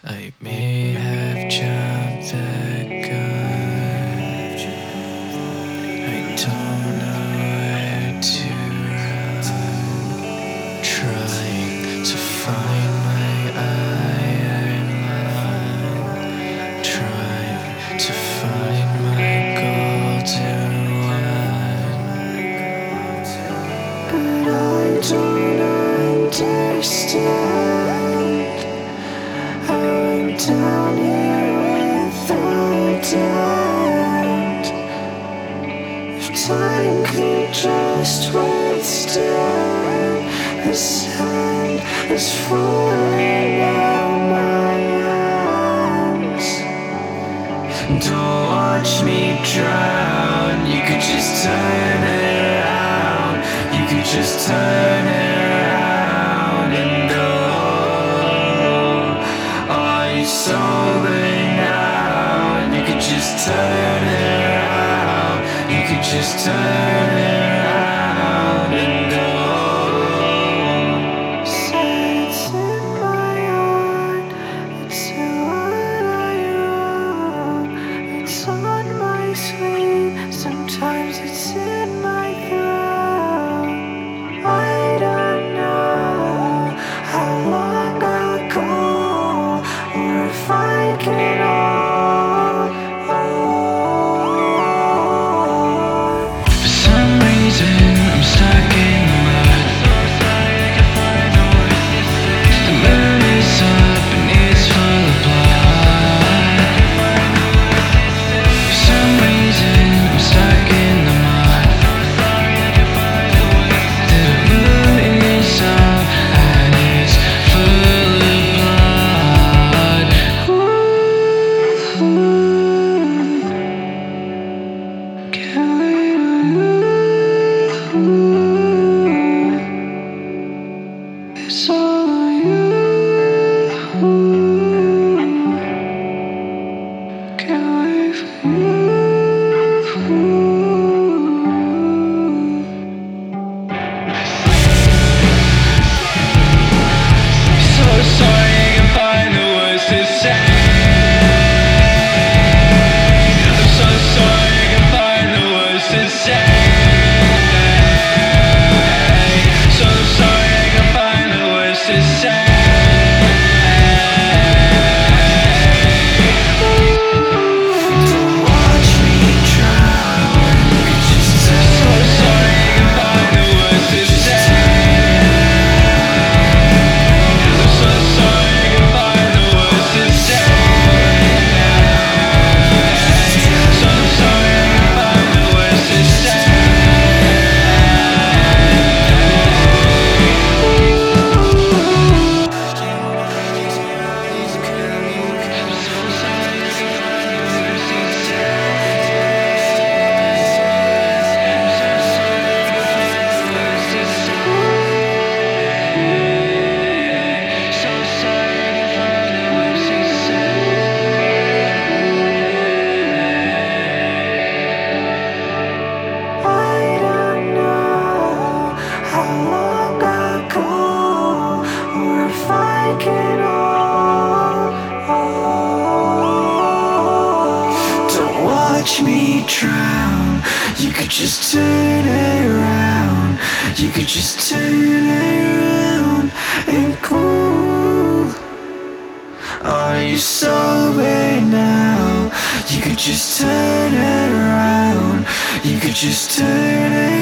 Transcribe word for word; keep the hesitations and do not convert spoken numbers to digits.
I may have jumped the gun. I don't know where to run. Trying to find my iron line. Trying to find my golden one. But I don't understand. I'm down here without end. If time could just withstand the sand is falling out my hands. Don't watch me drown. You could just turn it around. You could just turn it around and know. Sober now, you could just turn it around. You could just turn it around and go. Say it's in my heart, it's what I wrote. It's on my sleeve, sometimes it's in my throat. I don't know how long ago. If I can hold on. For some reason I'm stuck in the mud. The moon is up and it's full of blood. For some reason I'm stuck in the mud. The moon is up and it's full of it's all you. Can't wait for you. So sorry I can find the words to say. I'm so sorry I can find the words to say. Watch me drown. You could just turn it around. You could just turn it around and go. Are you sober now? You could just turn it around. You could just turn it